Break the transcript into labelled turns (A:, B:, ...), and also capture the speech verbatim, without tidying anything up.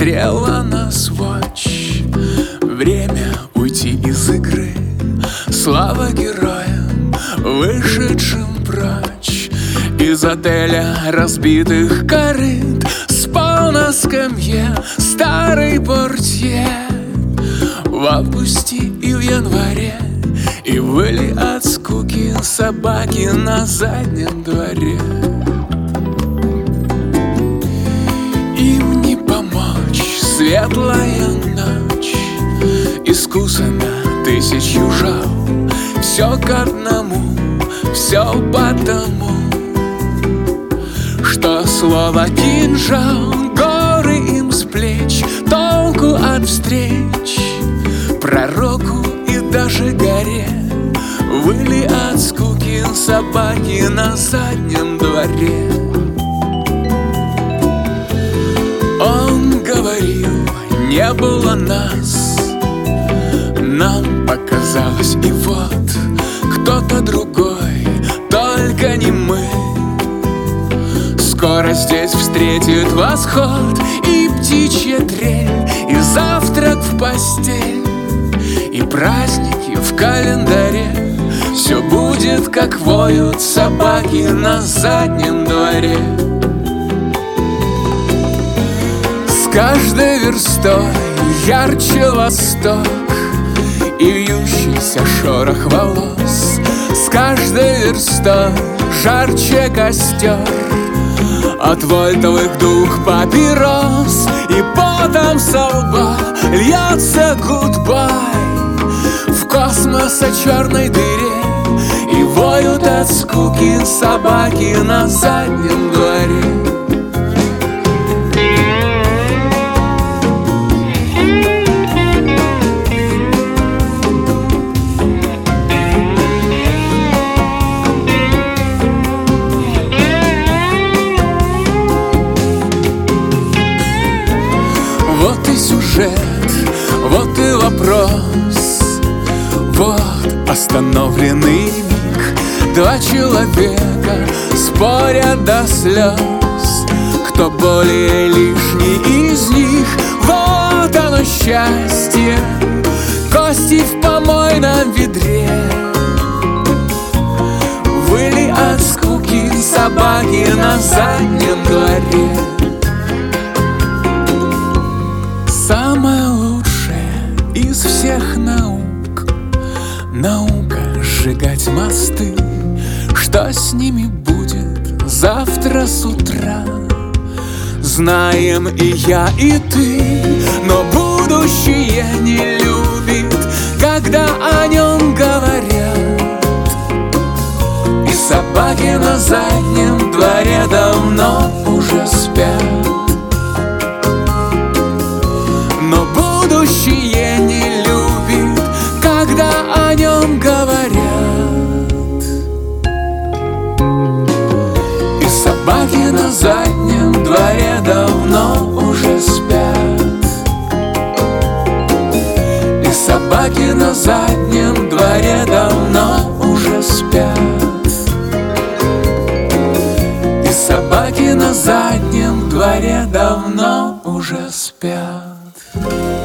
A: Стрела на сводч. Время уйти из игры. Слава героям, вышедшим прочь из отеля разбитых корыт. Спал на скамье старый портье в августе и в январе, и выли от скуки собаки на заднем дворе. Им не помочь, светлая ночь искусана тысячью жал. Все к одному, все потому, что слово кинжал горы им с плеч, толку от встреч пророку и даже горе. Выли от скуки собаки на заднем дворе. Он говорил, не было нас, нам показалось, и вот кто-то другой, только не мы. Скоро здесь встретит восход и птичья трель, и завтрак в постель, и праздники в календаре. Все будет, как воют собаки на заднем дворе. С каждой верстой ярче восток и вьющийся шорох волос. С каждой верстой жарче костер от вольтовых дух папирос. И потом со лба льется гудбай в космоса черной дыре, и воют от скуки собаки на заднем дворе. Вот и сюжет, вот и вопрос, вот остановленный миг. Два человека спорят до слез, кто более лишний из них. Вот оно счастье, кости в помойном ведре. Выли от скуки собаки на заднем дворе. Самое лучшее из всех наук — наука сжигать мосты. Что с ними будет завтра с утра, знаем и я, и ты. Но будущее не любит, когда о нем говорят. И собаки на заднем дворе давно уже спят. Но будущее не любит, когда о нем говорят. И собаки на заднем дворе давно уже спят. И собаки на заднем дворе давно уже спят. И собаки на заднем дворе давно уже спят.